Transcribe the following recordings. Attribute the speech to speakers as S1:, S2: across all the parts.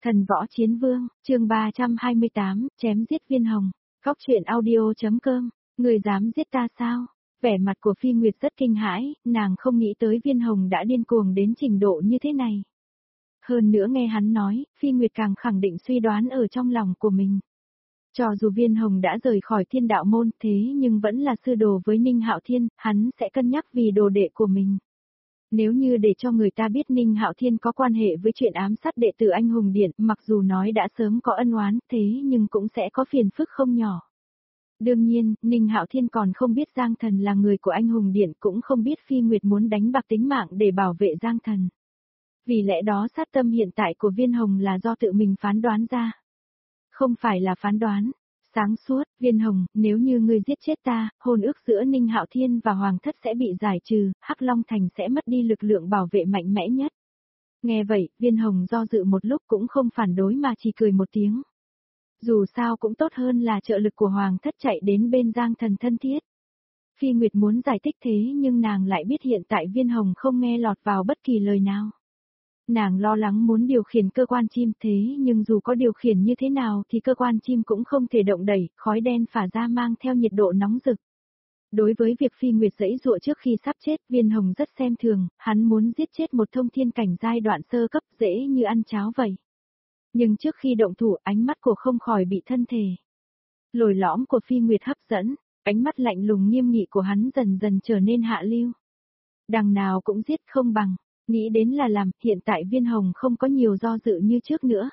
S1: Thần võ chiến vương, chương 328, chém giết Viên Hồng. Góc truyện audio.com, người dám giết ta sao? Vẻ mặt của Phi Nguyệt rất kinh hãi, nàng không nghĩ tới Viên Hồng đã điên cuồng đến trình độ như thế này. Hơn nữa nghe hắn nói, Phi Nguyệt càng khẳng định suy đoán ở trong lòng của mình. Cho dù Viên Hồng đã rời khỏi Thiên Đạo môn thế nhưng vẫn là sư đồ với Ninh Hạo Thiên, hắn sẽ cân nhắc vì đồ đệ của mình. Nếu như để cho người ta biết Ninh Hạo Thiên có quan hệ với chuyện ám sát đệ tử Anh Hùng Điện, mặc dù nói đã sớm có ân oán, thế nhưng cũng sẽ có phiền phức không nhỏ. Đương nhiên, Ninh Hạo Thiên còn không biết Giang Thần là người của Anh Hùng Điện, cũng không biết Phi Nguyệt muốn đánh bạc tính mạng để bảo vệ Giang Thần. Vì lẽ đó sát tâm hiện tại của Viên Hồng là do tự mình phán đoán ra. Không phải là phán đoán. Sáng suốt, Viên Hồng, nếu như ngươi giết chết ta, hôn ước giữa Ninh Hạo Thiên và Hoàng Thất sẽ bị giải trừ, Hắc Long Thành sẽ mất đi lực lượng bảo vệ mạnh mẽ nhất. Nghe vậy, Viên Hồng do dự một lúc cũng không phản đối mà chỉ cười một tiếng. Dù sao cũng tốt hơn là trợ lực của Hoàng Thất chạy đến bên Giang Thần thân thiết. Phi Nguyệt muốn giải thích thế nhưng nàng lại biết hiện tại Viên Hồng không nghe lọt vào bất kỳ lời nào. Nàng lo lắng muốn điều khiển cơ quan chim thế nhưng dù có điều khiển như thế nào thì cơ quan chim cũng không thể động đẩy, khói đen phả ra mang theo nhiệt độ nóng rực. Đối với việc Phi Nguyệt giãy giụa trước khi sắp chết, Viên Hồng rất xem thường, hắn muốn giết chết một thông thiên cảnh giai đoạn sơ cấp dễ như ăn cháo vậy. Nhưng trước khi động thủ ánh mắt của không khỏi bị thân thể lồi lõm của Phi Nguyệt hấp dẫn, ánh mắt lạnh lùng nghiêm nghị của hắn dần dần trở nên hạ lưu. Đằng nào cũng giết không bằng. Nghĩ đến là làm, hiện tại Viên Hồng không có nhiều do dự như trước nữa.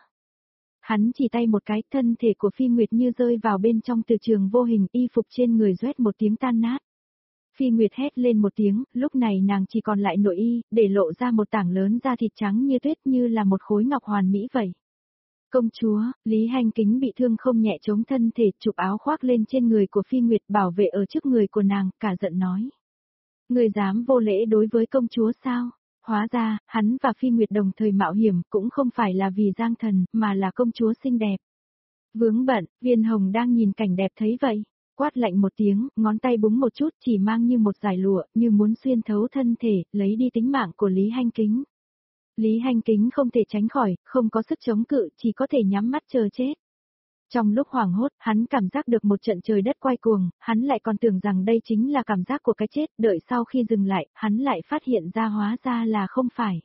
S1: Hắn chỉ tay một cái, thân thể của Phi Nguyệt như rơi vào bên trong từ trường vô hình, y phục trên người doét một tiếng tan nát. Phi Nguyệt hét lên một tiếng, lúc này nàng chỉ còn lại nội y, để lộ ra một tảng lớn da thịt trắng như tuyết như là một khối ngọc hoàn mỹ vậy. Công chúa, Lý Hành Kính bị thương không nhẹ chống thân thể, chụp áo khoác lên trên người của Phi Nguyệt bảo vệ ở trước người của nàng, cả giận nói. Người dám vô lễ đối với công chúa sao? Hóa ra, hắn và Phi Nguyệt đồng thời mạo hiểm cũng không phải là vì Giang Thần, mà là công chúa xinh đẹp. Vướng bận, Viên Hồng đang nhìn cảnh đẹp thấy vậy. Quát lạnh một tiếng, ngón tay búng một chút chỉ mang như một dải lụa, như muốn xuyên thấu thân thể, lấy đi tính mạng của Lý Hành Kính. Lý Hành Kính không thể tránh khỏi, không có sức chống cự, chỉ có thể nhắm mắt chờ chết. Trong lúc hoảng hốt, hắn cảm giác được một trận trời đất quay cuồng, hắn lại còn tưởng rằng đây chính là cảm giác của cái chết, đợi sau khi dừng lại, hắn lại phát hiện ra hóa ra là không phải.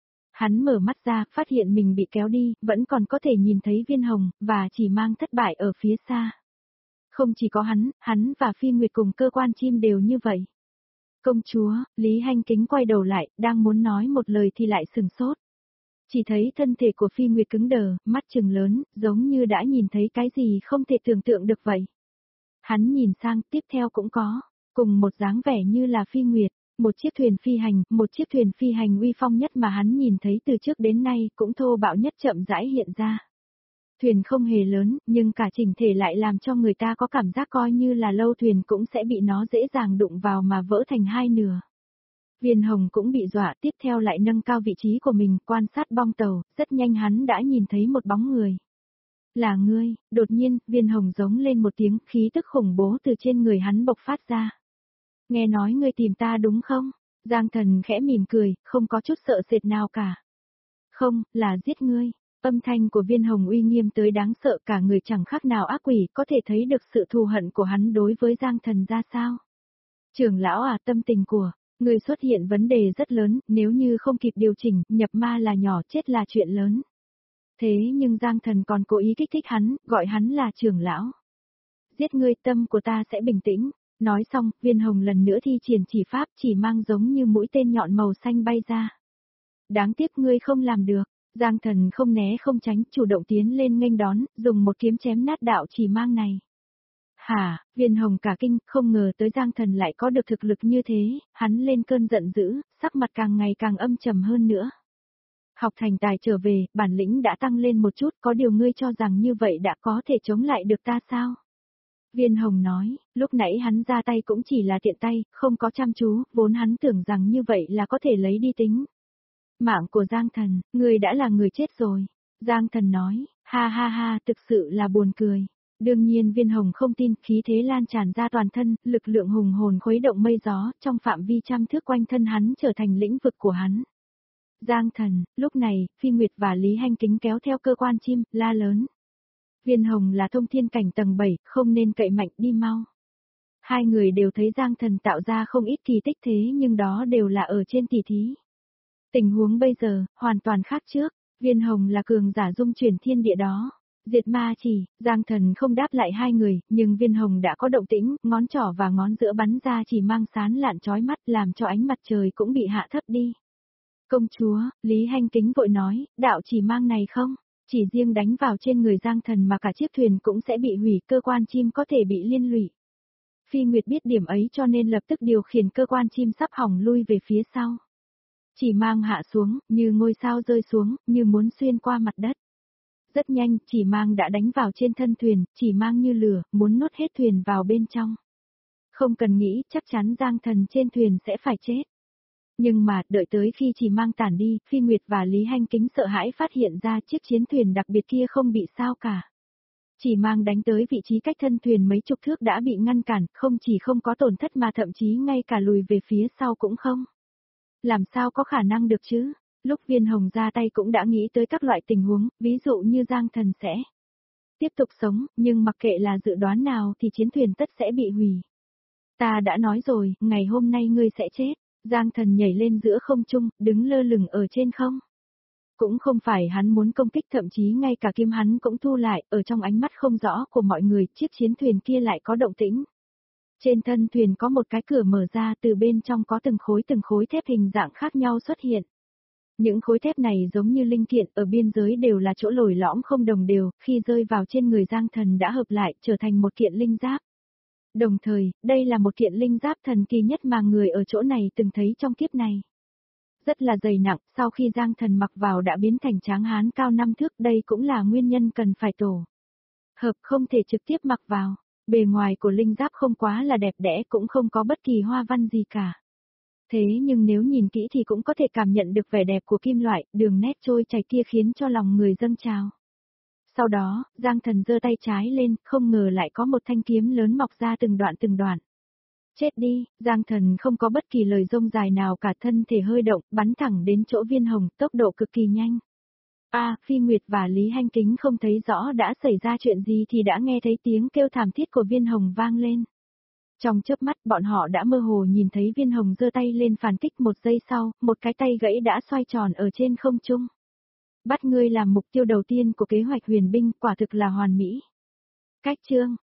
S1: Hắn mở mắt ra, phát hiện mình bị kéo đi, vẫn còn có thể nhìn thấy Viên Hồng, và chỉ mang thất bại ở phía xa. Không chỉ có hắn và Phi Nguyệt cùng cơ quan chim đều như vậy. Công chúa, Lý Hành Kính quay đầu lại, đang muốn nói một lời thì lại sừng sốt. Chỉ thấy thân thể của Phi Nguyệt cứng đờ, mắt trừng lớn, giống như đã nhìn thấy cái gì không thể tưởng tượng được vậy. Hắn nhìn sang, tiếp theo cũng có, cùng một dáng vẻ như là Phi Nguyệt, một chiếc thuyền phi hành uy phong nhất mà hắn nhìn thấy từ trước đến nay cũng thô bạo nhất chậm rãi hiện ra. Thuyền không hề lớn, nhưng cả chỉnh thể lại làm cho người ta có cảm giác coi như là lâu thuyền cũng sẽ bị nó dễ dàng đụng vào mà vỡ thành hai nửa. Viên Hồng cũng bị dọa, tiếp theo lại nâng cao vị trí của mình, quan sát bong tàu, rất nhanh hắn đã nhìn thấy một bóng người. Là ngươi, đột nhiên, Viên Hồng giống lên một tiếng, khí tức khủng bố từ trên người hắn bộc phát ra. Nghe nói ngươi tìm ta đúng không? Giang Thần khẽ mỉm cười, không có chút sợ sệt nào cả. Không, là giết ngươi. Âm thanh của Viên Hồng uy nghiêm tới đáng sợ, cả người chẳng khác nào ác quỷ, có thể thấy được sự thù hận của hắn đối với Giang Thần ra sao. Trưởng lão à, tâm tình của người xuất hiện vấn đề rất lớn, nếu như không kịp điều chỉnh, nhập ma là nhỏ, chết là chuyện lớn. Thế nhưng Giang Thần còn cố ý kích thích hắn, gọi hắn là trưởng lão. Giết ngươi, tâm của ta sẽ bình tĩnh. Nói xong, Viên Hồng lần nữa thi triển chỉ pháp, chỉ mang giống như mũi tên nhọn màu xanh bay ra. Đáng tiếc ngươi không làm được. Giang Thần không né không tránh, chủ động tiến lên nghênh đón, dùng một kiếm chém nát đạo chỉ mang này. Hả, Viên Hồng cả kinh, không ngờ tới Giang Thần lại có được thực lực như thế, hắn lên cơn giận dữ, sắc mặt càng ngày càng âm trầm hơn nữa. Học thành tài trở về, bản lĩnh đã tăng lên một chút, có điều ngươi cho rằng như vậy đã có thể chống lại được ta sao? Viên Hồng nói, lúc nãy hắn ra tay cũng chỉ là tiện tay, không có chăm chú, vốn hắn tưởng rằng như vậy là có thể lấy đi tính. Mạng của Giang Thần, ngươi đã là người chết rồi. Giang Thần nói, ha ha ha, thực sự là buồn cười. Đương nhiên Viên Hồng không tin, khí thế lan tràn ra toàn thân, lực lượng hùng hồn khuấy động mây gió, trong phạm vi trăm thước quanh thân hắn trở thành lĩnh vực của hắn. Giang Thần, lúc này, Phi Nguyệt và Lý Hanh Kính kéo theo cơ quan chim, la lớn. Viên Hồng là thông thiên cảnh tầng 7, không nên cậy mạnh, đi mau. Hai người đều thấy Giang Thần tạo ra không ít kỳ tích thế nhưng đó đều là ở trên tỷ thí. Tình huống bây giờ, hoàn toàn khác trước, Viên Hồng là cường giả dung chuyển thiên địa đó. Diệt ma chỉ, Giang Thần không đáp lại hai người, nhưng Viên Hồng đã có động tĩnh, ngón trỏ và ngón giữa bắn ra chỉ mang sán lạn chói mắt làm cho ánh mặt trời cũng bị hạ thấp đi. Công chúa, Lý Hanh Kính vội nói, đạo chỉ mang này không? Chỉ riêng đánh vào trên người Giang Thần mà cả chiếc thuyền cũng sẽ bị hủy, cơ quan chim có thể bị liên lụy. Phi Nguyệt biết điểm ấy cho nên lập tức điều khiển cơ quan chim sắp hỏng lui về phía sau. Chỉ mang hạ xuống, như ngôi sao rơi xuống, như muốn xuyên qua mặt đất. Rất nhanh, chỉ mang đã đánh vào trên thân thuyền, chỉ mang như lửa, muốn nuốt hết thuyền vào bên trong. Không cần nghĩ, chắc chắn Giang Thần trên thuyền sẽ phải chết. Nhưng mà, đợi tới khi chỉ mang tản đi, Phi Nguyệt và Lý Hanh Kính sợ hãi phát hiện ra chiếc chiến thuyền đặc biệt kia không bị sao cả. Chỉ mang đánh tới vị trí cách thân thuyền mấy chục thước đã bị ngăn cản, không chỉ không có tổn thất mà thậm chí ngay cả lùi về phía sau cũng không. Làm sao có khả năng được chứ? Lúc Viên Hồng ra tay cũng đã nghĩ tới các loại tình huống, ví dụ như Giang Thần sẽ tiếp tục sống, nhưng mặc kệ là dự đoán nào thì chiến thuyền tất sẽ bị hủy. Ta đã nói rồi, ngày hôm nay ngươi sẽ chết. Giang Thần nhảy lên giữa không trung, đứng lơ lửng ở trên không. Cũng không phải hắn muốn công kích, thậm chí ngay cả kim hắn cũng thu lại, ở trong ánh mắt không rõ của mọi người, chiếc chiến thuyền kia lại có động tĩnh. Trên thân thuyền có một cái cửa mở ra, từ bên trong có từng khối thép hình dạng khác nhau xuất hiện. Những khối thép này giống như linh kiện, ở biên giới đều là chỗ lồi lõm không đồng đều, khi rơi vào trên người Giang Thần đã hợp lại, trở thành một kiện linh giáp. Đồng thời, đây là một kiện linh giáp thần kỳ nhất mà người ở chỗ này từng thấy trong kiếp này. Rất là dày nặng, sau khi Giang Thần mặc vào đã biến thành tráng hán cao 5 thước, đây cũng là nguyên nhân cần phải tổ hợp, không thể trực tiếp mặc vào. Bề ngoài của linh giáp không quá là đẹp đẽ, cũng không có bất kỳ hoa văn gì cả. Thế nhưng nếu nhìn kỹ thì cũng có thể cảm nhận được vẻ đẹp của kim loại, đường nét trôi chảy kia khiến cho lòng người dâng trào. Sau đó, Giang Thần giơ tay trái lên, không ngờ lại có một thanh kiếm lớn mọc ra từng đoạn từng đoạn. Chết đi, Giang Thần không có bất kỳ lời rông dài nào cả, thân thể hơi động, bắn thẳng đến chỗ Viên Hồng, tốc độ cực kỳ nhanh. Phi Nguyệt và Lý Hanh Kính không thấy rõ đã xảy ra chuyện gì thì đã nghe thấy tiếng kêu thảm thiết của Viên Hồng vang lên. Trong chớp mắt bọn họ đã mơ hồ nhìn thấy Viên Hồng giơ tay lên phản kích, một giây sau, một cái tay gãy đã xoay tròn ở trên không trung. Bắt ngươi làm mục tiêu đầu tiên của kế hoạch huyền binh, quả thực là hoàn mỹ. Cách chương